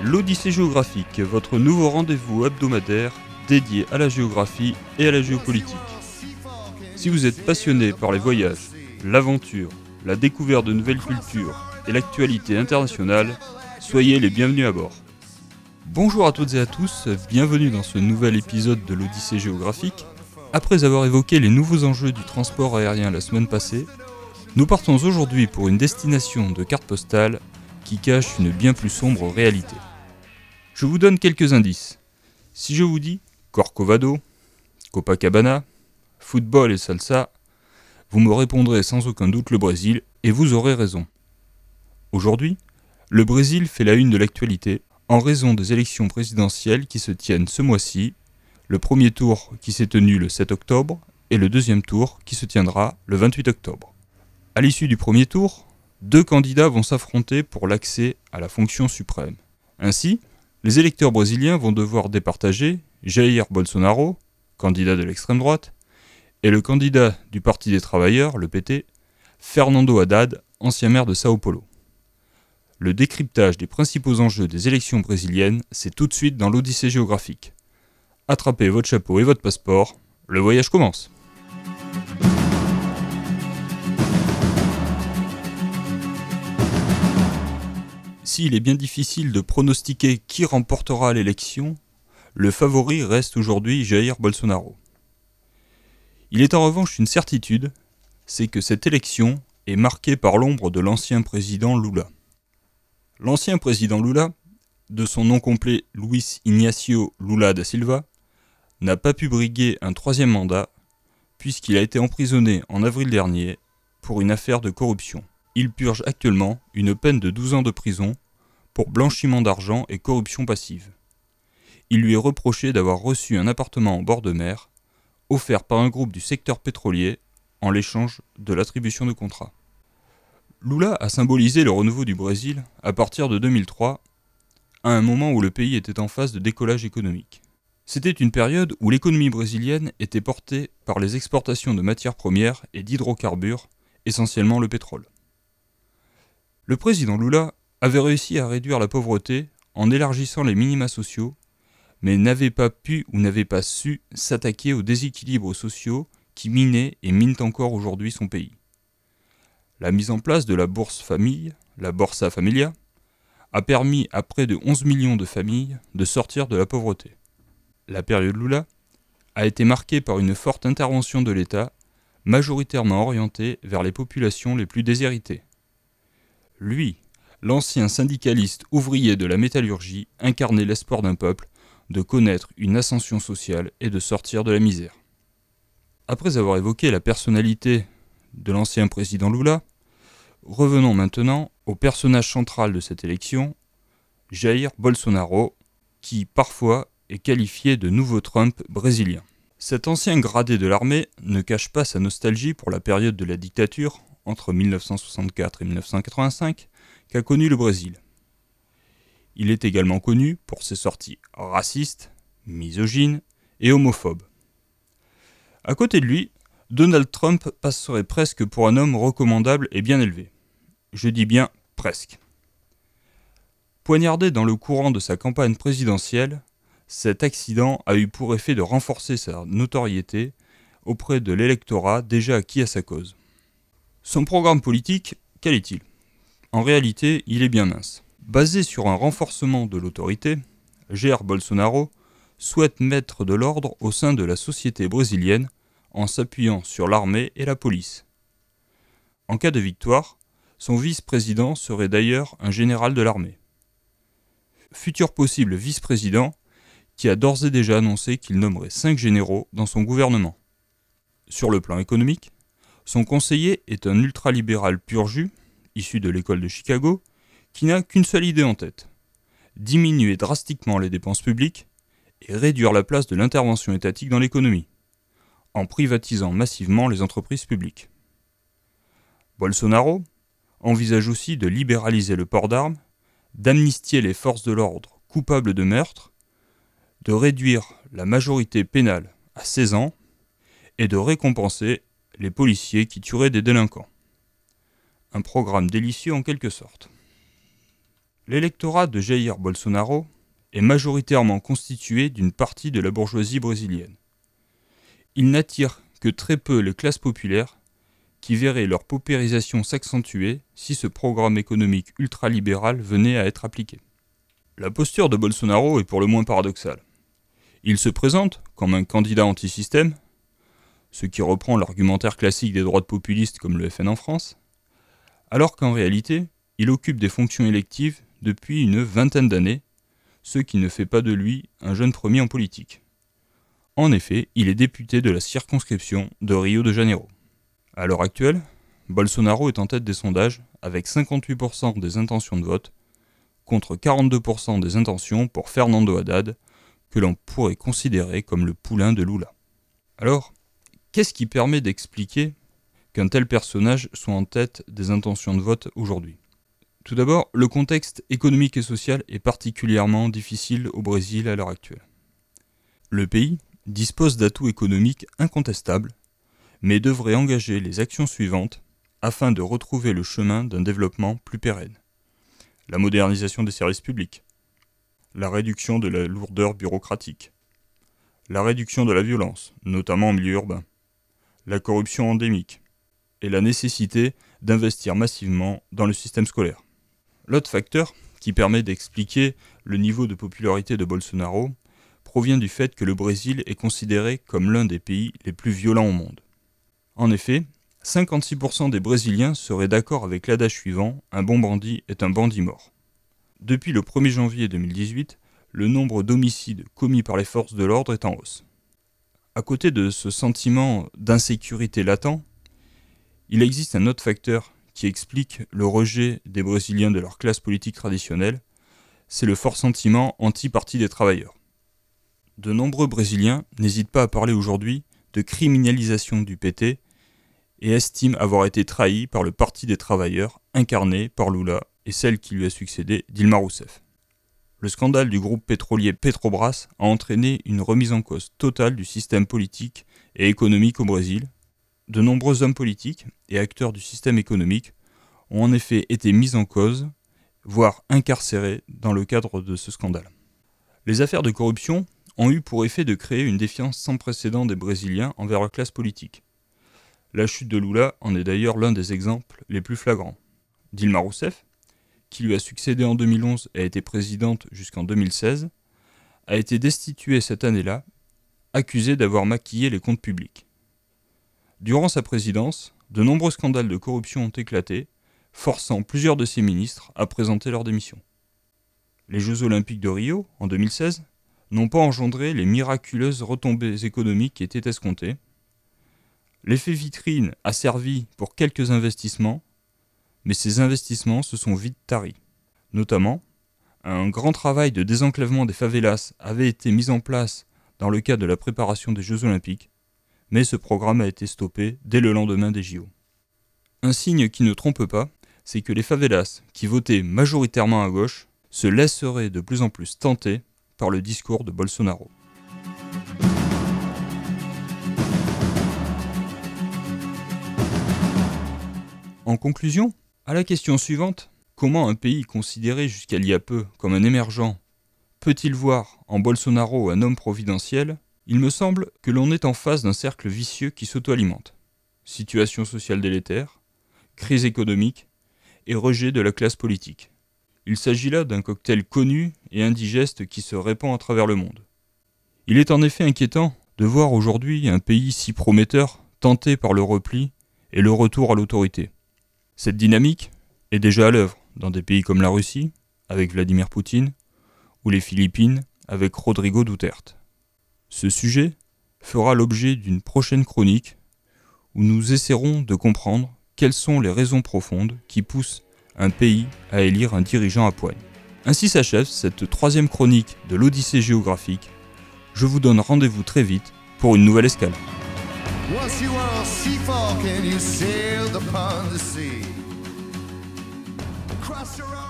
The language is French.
L'Odyssée géographique, votre nouveau rendez-vous hebdomadaire dédié à la géographie et à la géopolitique. Si vous êtes passionné par les voyages, l'aventure, la découverte de nouvelles cultures et l'actualité internationale, soyez les bienvenus à bord. Bonjour à toutes et à tous, bienvenue dans ce nouvel épisode de l'Odyssée géographique. Après avoir évoqué les nouveaux enjeux du transport aérien la semaine passée, nous partons aujourd'hui pour une destination de carte postale qui cache une bien plus sombre réalité. Je vous donne quelques indices. Si je vous dis Corcovado, Copacabana, football et salsa, vous me répondrez sans aucun doute le Brésil et vous aurez raison. Aujourd'hui, le Brésil fait la une de l'actualité en raison des élections présidentielles qui se tiennent ce mois-ci, le premier tour qui s'est tenu le 7 octobre et le deuxième tour qui se tiendra le 28 octobre. À l'issue du premier tour, 2 candidats vont s'affronter pour l'accès à la fonction suprême. Ainsi, les électeurs brésiliens vont devoir départager Jair Bolsonaro, candidat de l'extrême droite, et le candidat du Parti des Travailleurs, le PT, Fernando Haddad, ancien maire de Sao Paulo. Le décryptage des principaux enjeux des élections brésiliennes, c'est tout de suite dans l'Odyssée géographique. Attrapez votre chapeau et votre passeport, le voyage commence. S'il est bien difficile de pronostiquer qui remportera l'élection, le favori reste aujourd'hui Jair Bolsonaro. Il est en revanche une certitude, c'est que cette élection est marquée par l'ombre de l'ancien président Lula. L'ancien président Lula, de son nom complet Luiz Inácio Lula da Silva, n'a pas pu briguer un 3e mandat puisqu'il a été emprisonné en avril dernier pour une affaire de corruption. Il purge actuellement une peine de 12 ans de prison pour blanchiment d'argent et corruption passive. Il lui est reproché d'avoir reçu un appartement en bord de mer, offert par un groupe du secteur pétrolier en l'échange de l'attribution de contrats. Lula a symbolisé le renouveau du Brésil à partir de 2003, à un moment où le pays était en phase de décollage économique. C'était une période où l'économie brésilienne était portée par les exportations de matières premières et d'hydrocarbures, essentiellement le pétrole. Le président Lula avait réussi à réduire la pauvreté en élargissant les minima sociaux, mais n'avait pas pu ou n'avait pas su s'attaquer aux déséquilibres sociaux qui minaient et minent encore aujourd'hui son pays. La mise en place de la bourse famille, la Bolsa Familia, a permis à près de 11 millions de familles de sortir de la pauvreté. La période Lula a été marquée par une forte intervention de l'État, majoritairement orientée vers les populations les plus déshéritées. Lui, l'ancien syndicaliste ouvrier de la métallurgie, incarnait l'espoir d'un peuple de connaître une ascension sociale et de sortir de la misère. Après avoir évoqué la personnalité de l'ancien président Lula, revenons maintenant au personnage central de cette élection, Jair Bolsonaro, qui parfois est qualifié de nouveau Trump brésilien. Cet ancien gradé de l'armée ne cache pas sa nostalgie pour la période de la dictature, entre 1964 et 1985, qu'a connu le Brésil. Il est également connu pour ses sorties racistes, misogynes et homophobes. À côté de lui, Donald Trump passerait presque pour un homme recommandable et bien élevé. Je dis bien presque. Poignardé dans le courant de sa campagne présidentielle, cet accident a eu pour effet de renforcer sa notoriété auprès de l'électorat déjà acquis à sa cause. Son programme politique, quel est-il ? En réalité, il est bien mince. Basé sur un renforcement de l'autorité, Jair Bolsonaro souhaite mettre de l'ordre au sein de la société brésilienne en s'appuyant sur l'armée et la police. En cas de victoire, son vice-président serait d'ailleurs un général de l'armée. Futur possible vice-président qui a d'ores et déjà annoncé qu'il nommerait 5 généraux dans son gouvernement. Sur le plan économique, son conseiller est un ultralibéral pur jus, issu de l'école de Chicago, qui n'a qu'une seule idée en tête, diminuer drastiquement les dépenses publiques et réduire la place de l'intervention étatique dans l'économie, en privatisant massivement les entreprises publiques. Bolsonaro envisage aussi de libéraliser le port d'armes, d'amnistier les forces de l'ordre coupables de meurtre, de réduire la majorité pénale à 16 ans et de récompenser les policiers qui tueraient des délinquants. Un programme délicieux en quelque sorte. L'électorat de Jair Bolsonaro est majoritairement constitué d'une partie de la bourgeoisie brésilienne. Il n'attire que très peu les classes populaires qui verraient leur paupérisation s'accentuer si ce programme économique ultralibéral venait à être appliqué. La posture de Bolsonaro est pour le moins paradoxale. Il se présente comme un candidat anti-système, ce qui reprend l'argumentaire classique des droites populistes comme le FN en France, alors qu'en réalité, il occupe des fonctions électives depuis une vingtaine d'années, ce qui ne fait pas de lui un jeune premier en politique. En effet, il est député de la circonscription de Rio de Janeiro. À l'heure actuelle, Bolsonaro est en tête des sondages avec 58% des intentions de vote contre 42% des intentions pour Fernando Haddad, que l'on pourrait considérer comme le poulain de Lula. Alors, qu'est-ce qui permet d'expliquer qu'un tel personnage soit en tête des intentions de vote aujourd'hui ? Tout d'abord, le contexte économique et social est particulièrement difficile au Brésil à l'heure actuelle. Le pays dispose d'atouts économiques incontestables, mais devrait engager les actions suivantes afin de retrouver le chemin d'un développement plus pérenne. La modernisation des services publics, la réduction de la lourdeur bureaucratique, la réduction de la violence, notamment en milieu urbain, la corruption endémique et la nécessité d'investir massivement dans le système scolaire. L'autre facteur qui permet d'expliquer le niveau de popularité de Bolsonaro provient du fait que le Brésil est considéré comme l'un des pays les plus violents au monde. En effet, 56% des Brésiliens seraient d'accord avec l'adage suivant « un bon bandit est un bandit mort ». Depuis le 1er janvier 2018, le nombre d'homicides commis par les forces de l'ordre est en hausse. À côté de ce sentiment d'insécurité latent, il existe un autre facteur qui explique le rejet des Brésiliens de leur classe politique traditionnelle, c'est le fort sentiment anti-parti des travailleurs. De nombreux Brésiliens n'hésitent pas à parler aujourd'hui de criminalisation du PT et estiment avoir été trahis par le Parti des travailleurs incarné par Lula et celle qui lui a succédé, Dilma Rousseff. Le scandale du groupe pétrolier Petrobras a entraîné une remise en cause totale du système politique et économique au Brésil. De nombreux hommes politiques et acteurs du système économique ont en effet été mis en cause, voire incarcérés dans le cadre de ce scandale. Les affaires de corruption ont eu pour effet de créer une défiance sans précédent des Brésiliens envers leur classe politique. La chute de Lula en est d'ailleurs l'un des exemples les plus flagrants. Dilma Rousseff, qui lui a succédé en 2011 et a été présidente jusqu'en 2016, a été destituée cette année-là, accusée d'avoir maquillé les comptes publics. Durant sa présidence, de nombreux scandales de corruption ont éclaté, forçant plusieurs de ses ministres à présenter leur démission. Les Jeux Olympiques de Rio, en 2016, n'ont pas engendré les miraculeuses retombées économiques qui étaient escomptées. L'effet vitrine a servi pour quelques investissements, mais ces investissements se sont vite taris. Notamment, un grand travail de désenclavement des favelas avait été mis en place dans le cadre de la préparation des Jeux Olympiques, mais ce programme a été stoppé dès le lendemain des JO. Un signe qui ne trompe pas, c'est que les favelas, qui votaient majoritairement à gauche, se laisseraient de plus en plus tenter par le discours de Bolsonaro. En conclusion, à la question suivante, comment un pays considéré jusqu'à il y a peu comme un émergent peut-il voir en Bolsonaro un homme providentiel ? Il me semble que l'on est en face d'un cercle vicieux qui s'auto-alimente. Situation sociale délétère, crise économique et rejet de la classe politique. Il s'agit là d'un cocktail connu et indigeste qui se répand à travers le monde. Il est en effet inquiétant de voir aujourd'hui un pays si prometteur tenté par le repli et le retour à l'autorité. Cette dynamique est déjà à l'œuvre dans des pays comme la Russie, avec Vladimir Poutine, ou les Philippines, avec Rodrigo Duterte. Ce sujet fera l'objet d'une prochaine chronique où nous essaierons de comprendre quelles sont les raisons profondes qui poussent un pays à élire un dirigeant à poigne. Ainsi s'achève cette troisième chronique de l'Odyssée géographique. Je vous donne rendez-vous très vite pour une nouvelle escale. Once you were a sea folk and you sailed upon the sea. Across your